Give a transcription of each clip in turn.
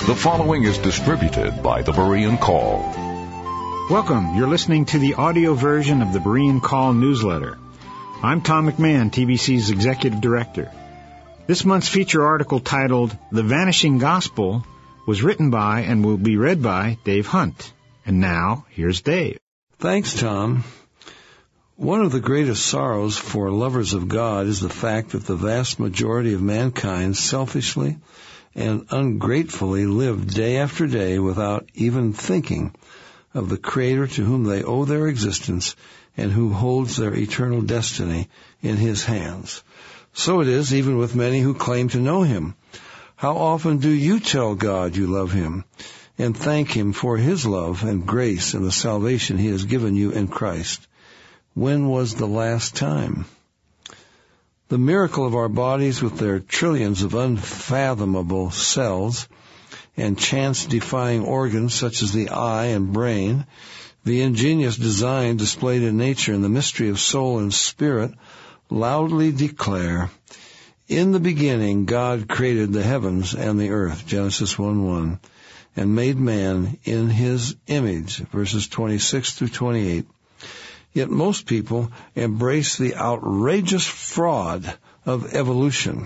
The following is distributed by the Berean Call. Welcome. You're listening to the audio version of the Berean Call newsletter. I'm Tom McMahon, TBC's Executive Director. This month's feature article titled The Vanishing Gospel was written by and will be read by Dave Hunt. And now, here's Dave. Thanks, Tom. One of the greatest sorrows for lovers of God is the fact that the vast majority of mankind selfishly and ungratefully live day after day without even thinking of the Creator to whom they owe their existence and who holds their eternal destiny in His hands. So it is even with many who claim to know Him. How often do you tell God you love Him and thank Him for His love and grace and the salvation He has given you in Christ? When was the last time? The miracle of our bodies with their trillions of unfathomable cells and chance-defying organs such as the eye and brain, the ingenious design displayed in nature and the mystery of soul and spirit loudly declare, "In the beginning God created the heavens and the earth," Genesis 1:1, "and made man in His image," verses 26 through 28. Yet most people embrace the outrageous fraud of evolution.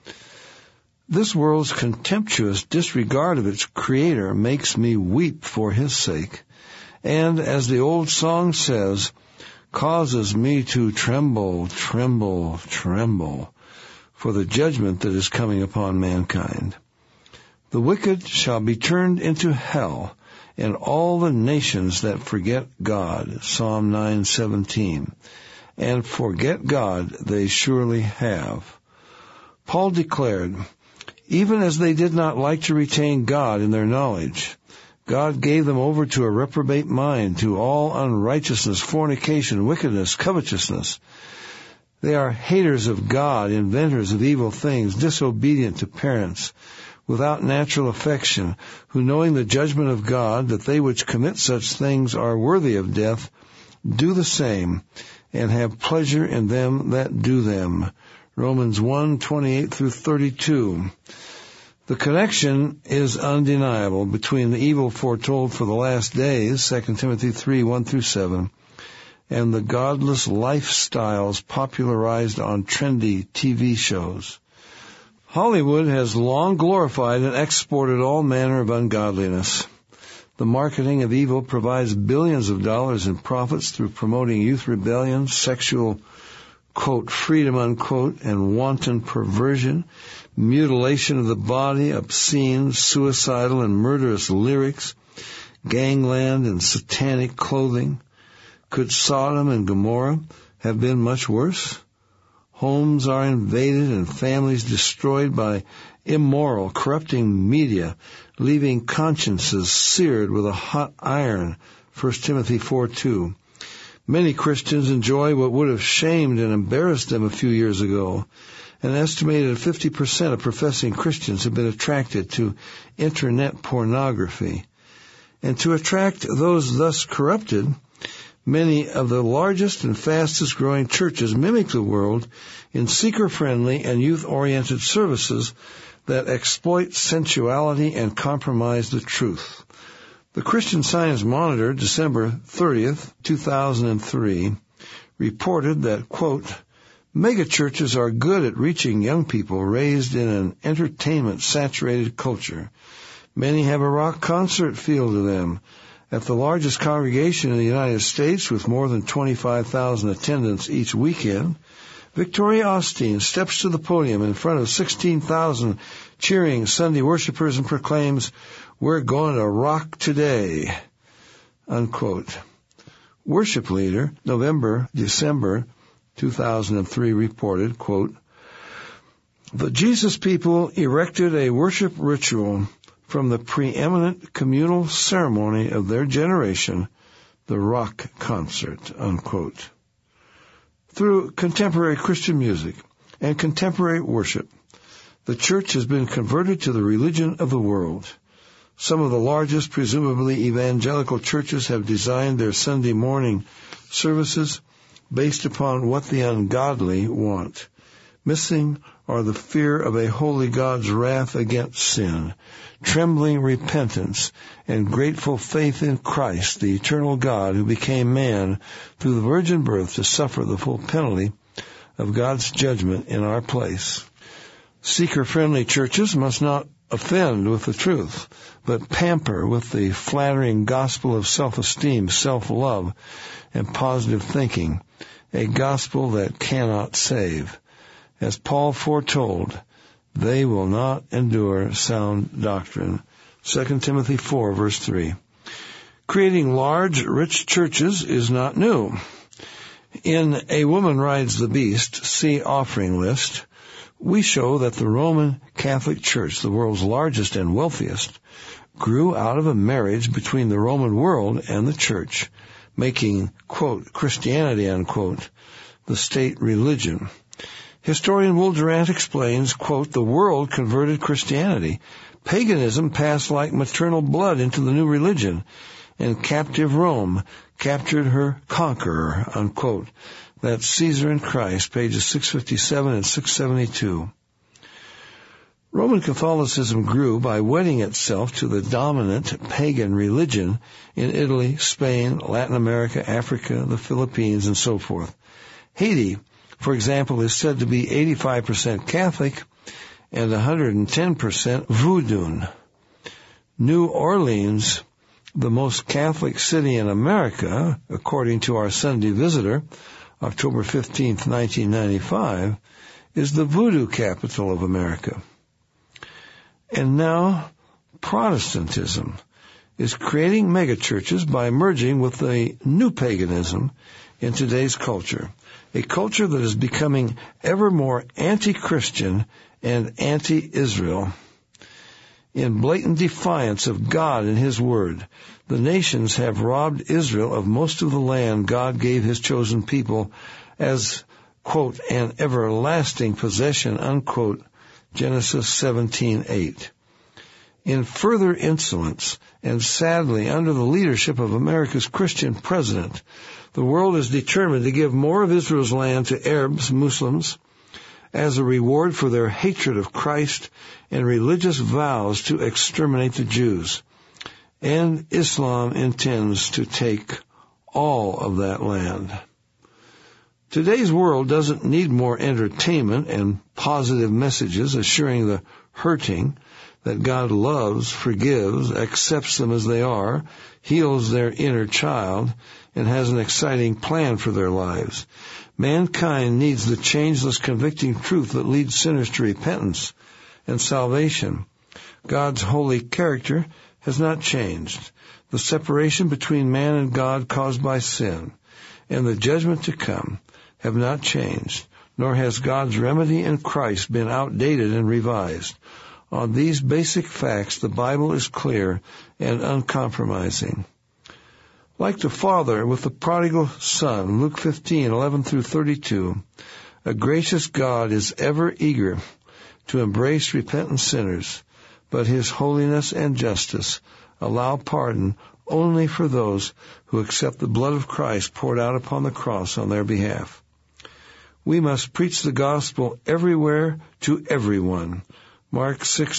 This world's contemptuous disregard of its Creator makes me weep for His sake, and, as the old song says, causes me to tremble, tremble, tremble for the judgment that is coming upon mankind. The wicked shall be turned into hell, and all the nations that forget God, Psalm 9:17, and forget God they surely have. Paul declared, even as they did not like to retain God in their knowledge, God gave them over to a reprobate mind, to all unrighteousness, fornication, wickedness, covetousness. They are haters of God, inventors of evil things, disobedient to parents, without natural affection, who, knowing the judgment of God, that they which commit such things are worthy of death, do the same, and have pleasure in them that do them. Romans 1:28 through 32. The connection is undeniable between the evil foretold for the last days, 2 Timothy 3:1 through 7, and the godless lifestyles popularized on trendy TV shows. Hollywood has long glorified and exported all manner of ungodliness. The marketing of evil provides billions of dollars in profits through promoting youth rebellion, sexual, quote, freedom, unquote, and wanton perversion, mutilation of the body, obscene, suicidal, and murderous lyrics, gangland, and satanic clothing. Could Sodom and Gomorrah have been much worse? Homes are invaded and families destroyed by immoral, corrupting media, leaving consciences seared with a hot iron, 1 Timothy 4:2. Many Christians enjoy what would have shamed and embarrassed them a few years ago. An estimated 50% of professing Christians have been attracted to internet pornography. And to attract those thus corrupted, many of the largest and fastest growing churches mimic the world in seeker-friendly and youth-oriented services that exploit sensuality and compromise the truth. The Christian Science Monitor, December 30th, 2003, reported that, quote, megachurches are good at reaching young people raised in an entertainment-saturated culture. Many have a rock concert feel to them. At the largest congregation in the United States, with more than 25,000 attendants each weekend, Victoria Austin steps to the podium in front of 16,000 cheering Sunday worshipers and proclaims, "We're going to rock today," unquote. Worship Leader, December 2003, reported, quote, the Jesus people erected a worship ritual from the preeminent communal ceremony of their generation, the rock concert, unquote. Through contemporary Christian music and contemporary worship, the church has been converted to the religion of the world. Some of the largest, presumably evangelical churches have designed their Sunday morning services based upon what the ungodly want. Missing are the fear of a holy God's wrath against sin, trembling repentance, and grateful faith in Christ, the eternal God who became man through the virgin birth to suffer the full penalty of God's judgment in our place. Seeker-friendly churches must not offend with the truth, but pamper with the flattering gospel of self-esteem, self-love, and positive thinking, a gospel that cannot save. As Paul foretold, they will not endure sound doctrine. 2 Timothy 4, verse 3. Creating large, rich churches is not new. In A Woman Rides the Beast, see offering list, we show that the Roman Catholic Church, the world's largest and wealthiest, grew out of a marriage between the Roman world and the church, making, quote, Christianity, unquote, the state religion. Historian Will Durant explains, quote, the world converted Christianity. Paganism passed like maternal blood into the new religion, and captive Rome captured her conqueror, unquote. That's Caesar and Christ, pages 657 and 672. Roman Catholicism grew by wedding itself to the dominant pagan religion in Italy, Spain, Latin America, Africa, the Philippines, and so forth. Haiti, for example, is said to be 85% Catholic and 110% Voodoo. New Orleans, the most Catholic city in America, according to our Sunday Visitor, October 15th, 1995, is the voodoo capital of America. And now, Protestantism is creating megachurches by merging with the new paganism in today's culture, a culture that is becoming ever more anti-Christian and anti-Israel. In blatant defiance of God and His Word, the nations have robbed Israel of most of the land God gave His chosen people as, quote, an everlasting possession, unquote, Genesis 17:8. In further insolence, and sadly under the leadership of America's Christian president, the world is determined to give more of Israel's land to Arabs, Muslims, as a reward for their hatred of Christ and religious vows to exterminate the Jews. And Islam intends to take all of that land. Today's world doesn't need more entertainment and positive messages assuring the hurting that God loves, forgives, accepts them as they are, heals their inner child, and has an exciting plan for their lives. Mankind needs the changeless, convicting truth that leads sinners to repentance and salvation. God's holy character has not changed. The separation between man and God caused by sin and the judgment to come have not changed, nor has God's remedy in Christ been outdated and revised. On these basic facts, the Bible is clear and uncompromising. Like the father with the prodigal son, Luke 15:11 through 32, a gracious God is ever eager to embrace repentant sinners, but His holiness and justice allow pardon only for those who accept the blood of Christ poured out upon the cross on their behalf. We must preach the gospel everywhere to everyone. Mark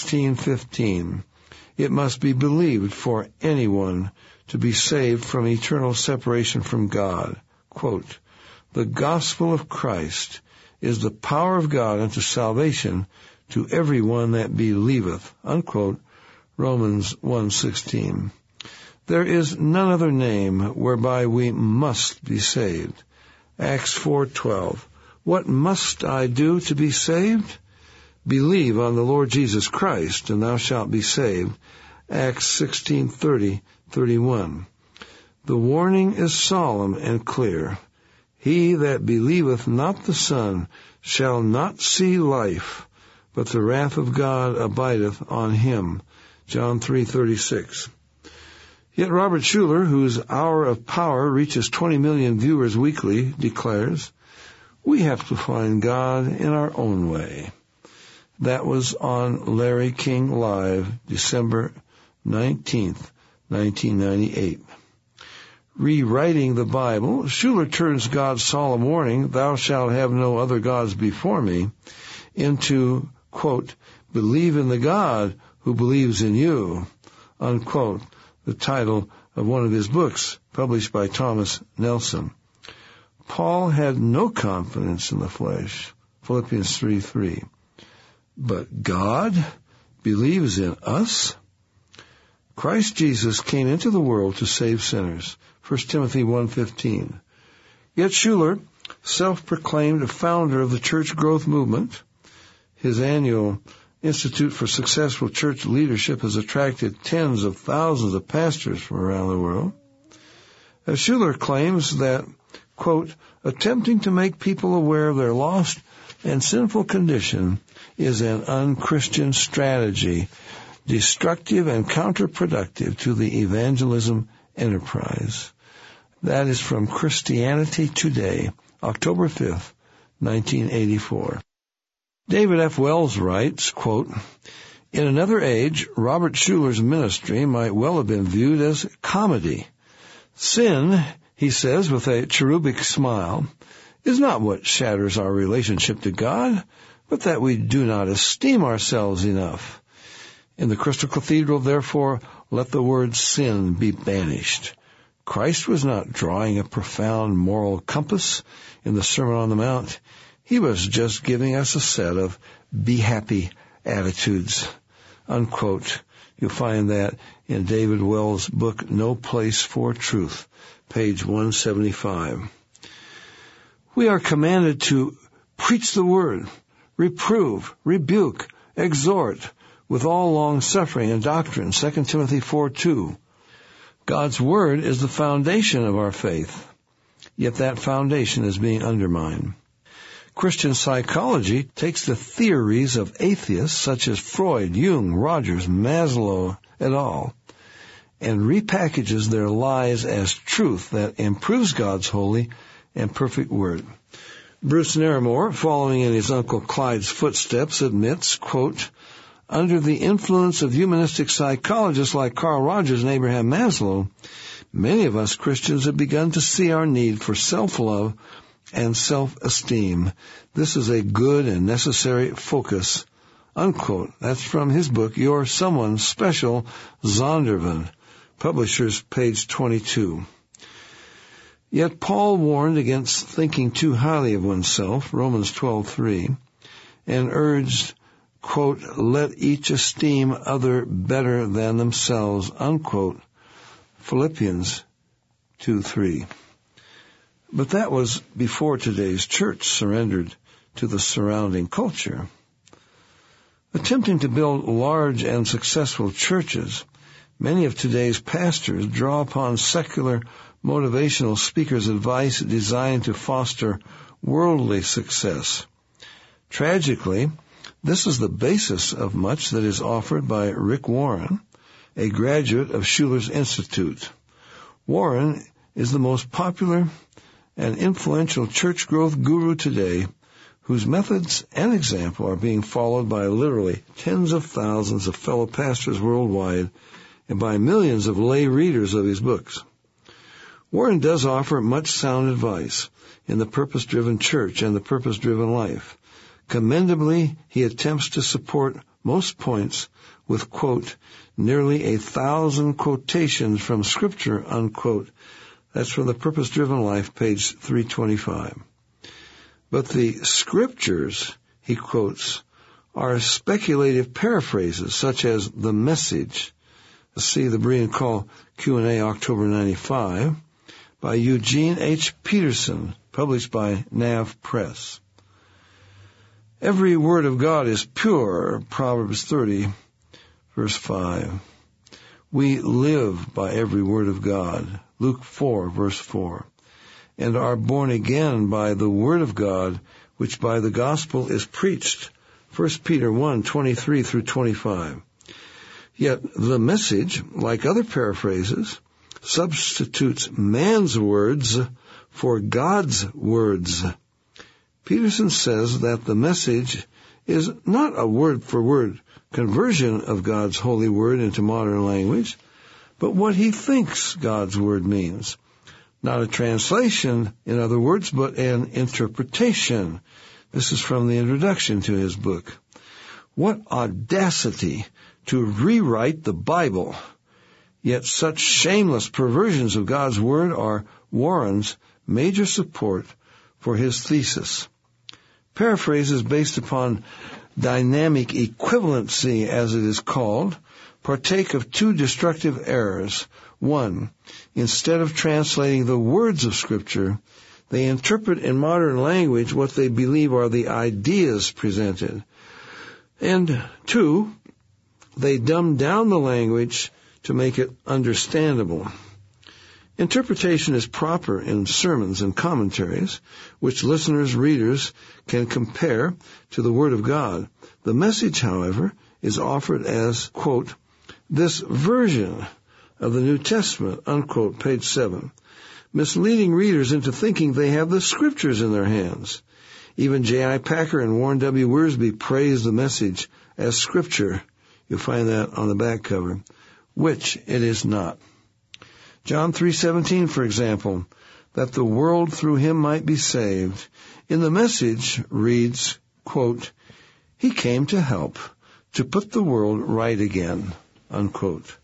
16:15. It must be believed for anyone to be saved from eternal separation from God. Quote, the gospel of Christ is the power of God unto salvation to everyone that believeth. Unquote, Romans 1:16. There is none other name whereby we must be saved. Acts 4:12. What must I do to be saved? Believe on the Lord Jesus Christ, and thou shalt be saved. Acts 16:30-31. The warning is solemn and clear. He that believeth not the Son shall not see life, but the wrath of God abideth on him. John 3:36. Yet Robert Schuller, whose Hour of Power reaches 20 million viewers weekly, declares, we have to find God in our own way. That was on Larry King Live, December 19th, 1998. rewriting the Bible, Schuller turns God's solemn warning, "Thou shalt have no other gods before me," into, quote, "Believe in the God who believes in you," unquote, the title of one of his books, published by Thomas Nelson. Paul had no confidence in the flesh, Philippians 3:3. But God believes in us? Christ Jesus came into the world to save sinners, 1 Timothy 1:15. Yet Schuller, self-proclaimed founder of the church growth movement, his annual Institute for Successful Church Leadership has attracted tens of thousands of pastors from around the world. Schuller claims that, quote, "attempting to make people aware of their lost and sinful condition is an unchristian strategy, destructive and counterproductive to the evangelism enterprise." That is from Christianity Today, October 5th, 1984. David F. Wells writes, quote, "In another age, Robert Schuller's ministry might well have been viewed as comedy. Sin," he says with a cherubic smile, "is not what shatters our relationship to God, but that we do not esteem ourselves enough. In the Crystal Cathedral, therefore, let the word sin be banished. Christ was not drawing a profound moral compass in the Sermon on the Mount. He was just giving us a set of be happy attitudes," unquote. You'll find that in David Wells' book, No Place for Truth, page 175. We are commanded to preach the word, reprove, rebuke, exhort, with all long-suffering and doctrine, 2 Timothy 4:2. God's word is the foundation of our faith, yet that foundation is being undermined. Christian psychology takes the theories of atheists such as Freud, Jung, Rogers, Maslow, et al., and repackages their lies as truth that improves God's holy and perfect word. Bruce Naramore, following in his Uncle Clyde's footsteps, admits, quote, "Under the influence of humanistic psychologists like Carl Rogers and Abraham Maslow, many of us Christians have begun to see our need for self-love and self-esteem. This is a good and necessary focus," unquote. That's from his book, You're Someone Special, Zondervan, publishers, page 22. Yet Paul warned against thinking too highly of oneself, Romans 12:3, and urged, quote, "let each esteem other better than themselves," unquote, Philippians 2:3. But that was before today's church surrendered to the surrounding culture. Attempting to build large and successful churches, many of today's pastors draw upon secular motivational speakers' advice designed to foster worldly success. Tragically, this is the basis of much that is offered by Rick Warren, a graduate of Schuller's Institute. Warren is the most popular and influential church growth guru today, whose methods and example are being followed by literally tens of thousands of fellow pastors worldwide and by millions of lay readers of his books. Warren does offer much sound advice in the purpose-driven church and the purpose-driven life. Commendably, he attempts to support most points with, quote, nearly 1,000 quotations from Scripture, unquote. That's from the Purpose-Driven Life, page 325. But the Scriptures, he quotes, are speculative paraphrases such as The Message, see the Berean Call Q&A October 95, by Eugene H. Peterson, published by Nav Press. Every word of God is pure, Proverbs 30, verse 5. We live by every word of God, Luke 4, verse 4, and are born again by the word of God, which by the gospel is preached, 1 Peter 1, 23 through 25. Yet the Message, like other paraphrases, substitutes man's words for God's words. Peterson says that the Message is not a word-for-word conversion of God's holy word into modern language, but what he thinks God's word means. Not a translation, in other words, but an interpretation. This is from the introduction to his book. What audacity to rewrite the Bible! Yet such shameless perversions of God's Word are Warren's major support for his thesis. Paraphrases based upon dynamic equivalency, as it is called, partake of two destructive errors. One, instead of translating the words of Scripture, they interpret in modern language what they believe are the ideas presented. And two, they dumb down the language to make it understandable. Interpretation is proper in sermons and commentaries, which listeners, readers can compare to the Word of God. The message, however, is offered as, quote, this version of the New Testament, unquote, page 7, misleading readers into thinking they have the Scriptures in their hands. Even J.I. Packer and Warren W. Wiersbe praise the message as Scripture. You'll find that on the back cover, which it is not. John 3:17, for example, that the world through him might be saved. In the message reads, quote, he came to help, to put the world right again, unquote.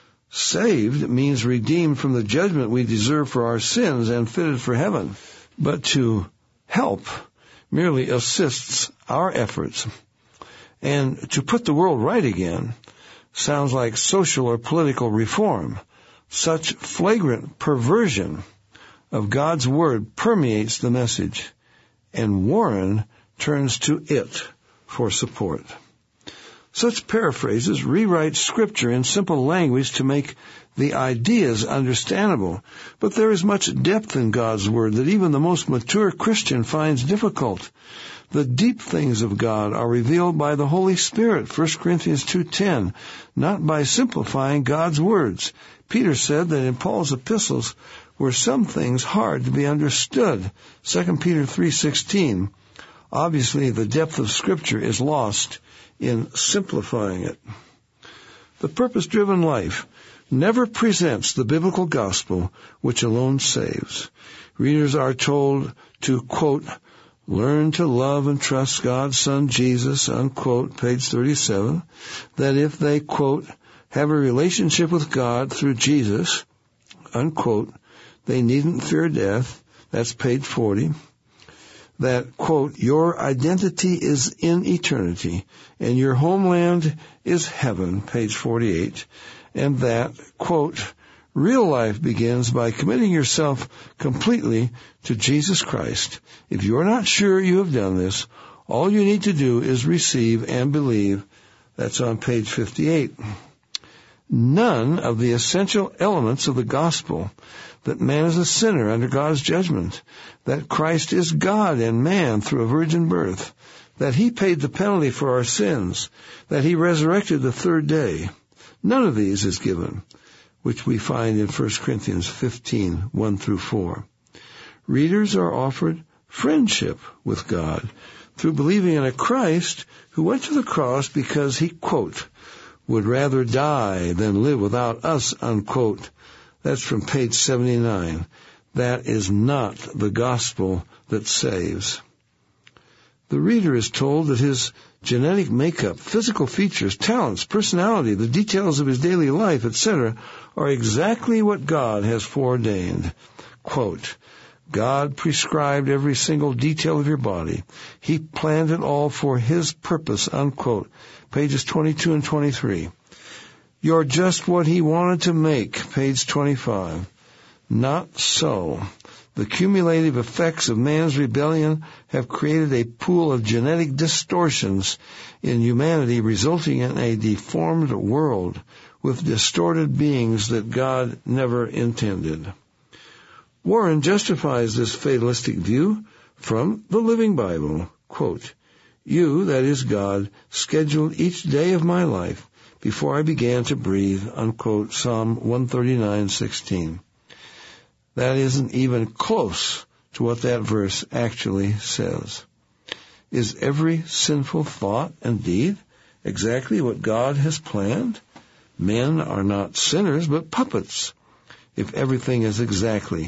Saved means redeemed from the judgment we deserve for our sins and fitted for heaven. But to help merely assists our efforts. And to put the world right again sounds like social or political reform. Such flagrant perversion of God's Word permeates the message, and Warren turns to it for support. Such paraphrases rewrite Scripture in simple language to make the ideas understandable, but there is much depth in God's Word that even the most mature Christian finds difficult. The deep things of God are revealed by the Holy Spirit, 1 Corinthians 2:10, not by simplifying God's words. Peter said that in Paul's epistles were some things hard to be understood, 2 Peter 3:16. Obviously, the depth of Scripture is lost in simplifying it. The purpose-driven life never presents the biblical gospel, which alone saves. Readers are told to, quote, learn to love and trust God's Son Jesus, unquote, page 37, that if they, quote, have a relationship with God through Jesus, unquote, they needn't fear death, that's page 40, that, quote, your identity is in eternity, and your homeland is heaven, page 48, and that, quote, real life begins by committing yourself completely to Jesus Christ. If you're not sure you have done this, all you need to do is receive and believe. That's on page 58. None of the essential elements of the gospel, that man is a sinner under God's judgment, that Christ is God and man through a virgin birth, that he paid the penalty for our sins, that he resurrected the third day. None of these is given, which we find in 1 Corinthians 15, 1 through 4. Readers are offered friendship with God through believing in a Christ who went to the cross because he, quote, would rather die than live without us, unquote. That's from page 79. That is not the gospel that saves. The reader is told that his genetic makeup, physical features, talents, personality, the details of his daily life, etc., are exactly what God has foreordained. Quote, God prescribed every single detail of your body. He planned it all for his purpose, unquote. Pages 22 and 23. You're just what he wanted to make, page 25. Not so. The cumulative effects of man's rebellion have created a pool of genetic distortions in humanity, resulting in a deformed world with distorted beings that God never intended. Warren justifies this fatalistic view from the Living Bible. Quote, you, that is God, scheduled each day of my life before I began to breathe, unquote, Psalm 139:16. That isn't even close to what that verse actually says. Is every sinful thought and deed exactly what God has planned? Men are not sinners, but puppets. If everything is exactly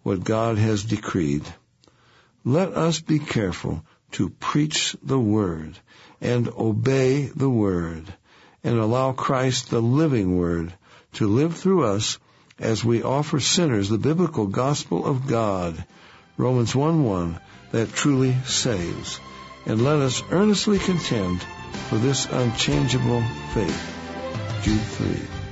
what God has decreed. Let us be careful to preach the Word and obey the Word and allow Christ, the living Word, to live through us as we offer sinners the biblical gospel of God, Romans 1:1, that truly saves. And let us earnestly contend for this unchangeable faith, Jude 3.